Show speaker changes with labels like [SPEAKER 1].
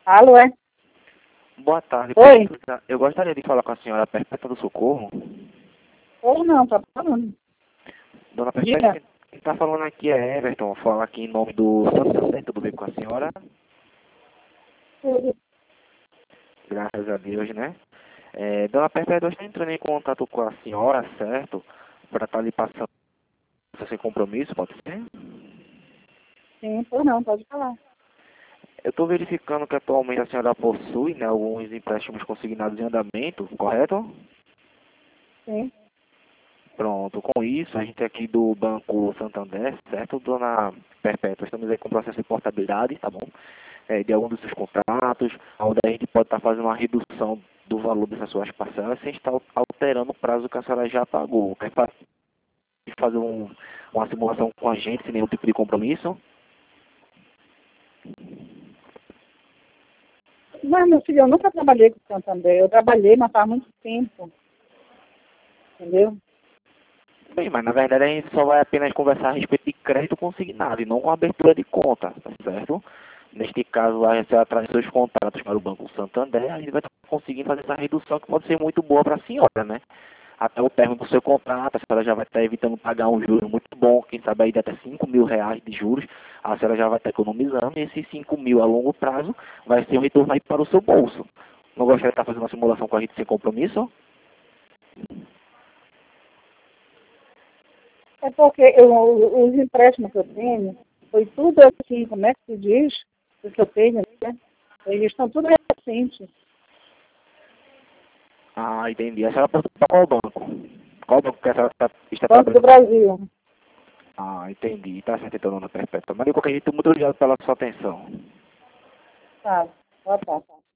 [SPEAKER 1] Alô, é?
[SPEAKER 2] Boa tarde.
[SPEAKER 1] Oi?
[SPEAKER 2] Eu gostaria de falar com a senhora Perpétua do Socorro.
[SPEAKER 1] Ou não, tá falando.
[SPEAKER 2] Dona
[SPEAKER 1] Diga.
[SPEAKER 2] Perpétua, quem está falando aqui é Everton. Fala aqui em nome do Santander. Tudo bem com a senhora?
[SPEAKER 1] Tudo.
[SPEAKER 2] Graças a Deus, né? Dona Perpétua, eu estou entrando em contato com a senhora, certo? Para estar lhe passando sem compromisso, pode ser?
[SPEAKER 1] Sim, ou não, pode falar.
[SPEAKER 2] Eu estou verificando que atualmente a senhora possui, né, alguns empréstimos consignados em andamento, correto?
[SPEAKER 1] Sim.
[SPEAKER 2] Pronto, com isso, a gente aqui do Banco Santander, certo, dona Perpétua, estamos aí com o processo de portabilidade, tá bom? De algum dos seus contratos, onde a gente pode estar fazendo uma redução do valor dessas suas parcelas sem estar alterando o prazo que a senhora já pagou. Quer fazer uma simulação com a gente sem nenhum tipo de compromisso?
[SPEAKER 1] Mas, meu filho, eu nunca trabalhei com o Santander. Eu trabalhei, mas faz muito tempo. Entendeu?
[SPEAKER 2] Bem, mas na verdade a gente só vai apenas conversar a respeito de crédito consignado e não com abertura de conta, tá certo? Neste caso, a gente traz seus contratos para o Banco Santander, a gente vai estar conseguindo fazer essa redução que pode ser muito boa para a senhora, né? Até o término do seu contrato, a senhora já vai estar evitando pagar um juro muito bom, quem sabe aí de até 5 mil reais de juros, a senhora já vai estar economizando e esses 5 mil a longo prazo vai ser um retorno aí para o seu bolso. Não gostaria de estar fazendo uma simulação com a gente sem compromisso?
[SPEAKER 1] É porque os empréstimos que eu tenho, foi tudo assim, como é que se diz? O que eu tenho, né? Eles estão tudo recentes.
[SPEAKER 2] Ah, entendi. A senhora perguntou para qual banco? Qual banco que a senhora está
[SPEAKER 1] Banco do
[SPEAKER 2] trabalhando?
[SPEAKER 1] Brasil.
[SPEAKER 2] Ah, entendi. Está certo então, dona Perpétua. Mas de qualquer jeito, muito obrigado pela sua atenção.
[SPEAKER 1] Tá. Boa tarde.